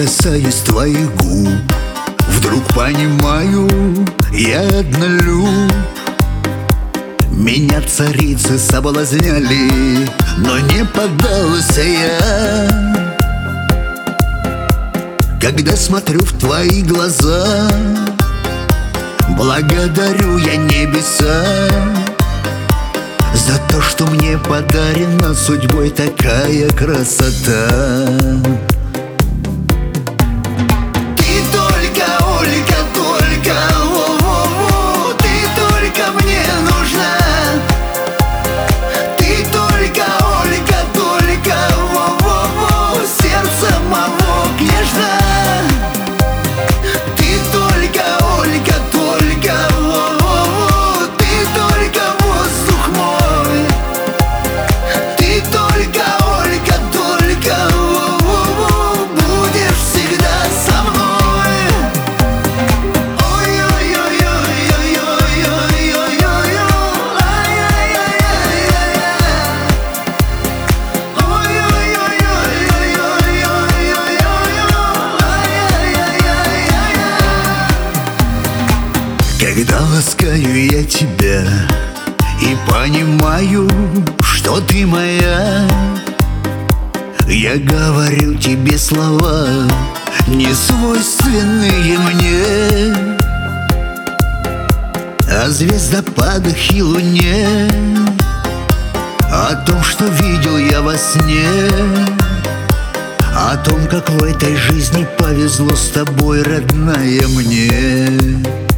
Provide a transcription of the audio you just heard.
касаюсь твоих губ, вдруг понимаю, я однолюб. Меня царицы соблазняли, но не поддался я. Когда смотрю в твои глаза, благодарю я небеса за то, что мне подарена судьбой такая красота. Когда ласкаю я тебя и понимаю, что ты моя, я говорю тебе слова, не свойственные мне, о звездопадах и луне, о том, что видел я во сне, о том, как в этой жизни повезло с тобой, родная, мне.